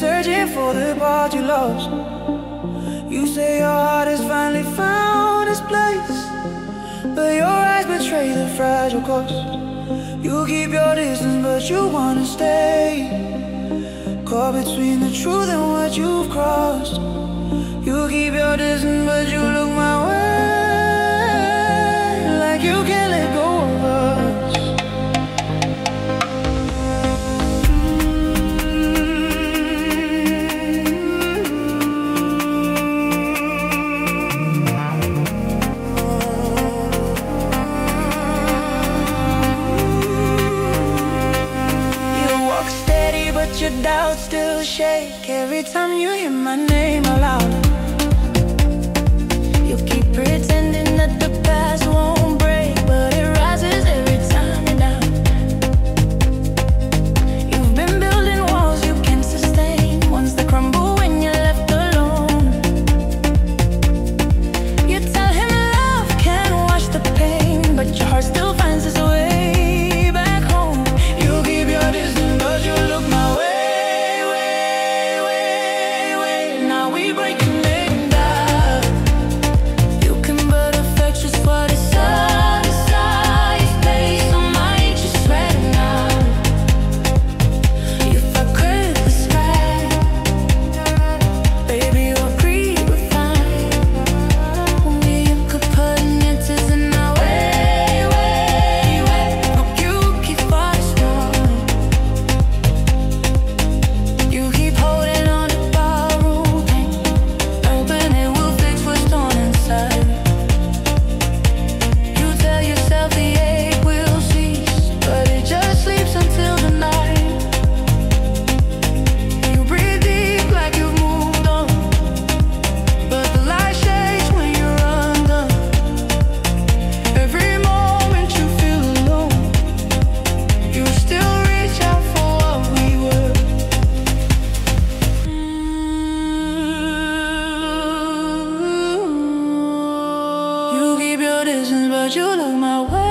searching for the part you lost. You say your heart has finally found its place, but your eyes betray the fragile cost. You keep your distance, but you wanna stay, caught between the truth and what you've crossed. You keep your distance, but you look my way, like you can't let go of us. Your doubts still shake every time you hear my name aloud. You keep pretending that the past won't break, but it rises every time you're down. You've been building walls you can't sustain, ones that crumble when you're left alone. You tell him love can wash the pain, but your heart still finds its way back home. You keep your distance, but you look my way. But you look my way.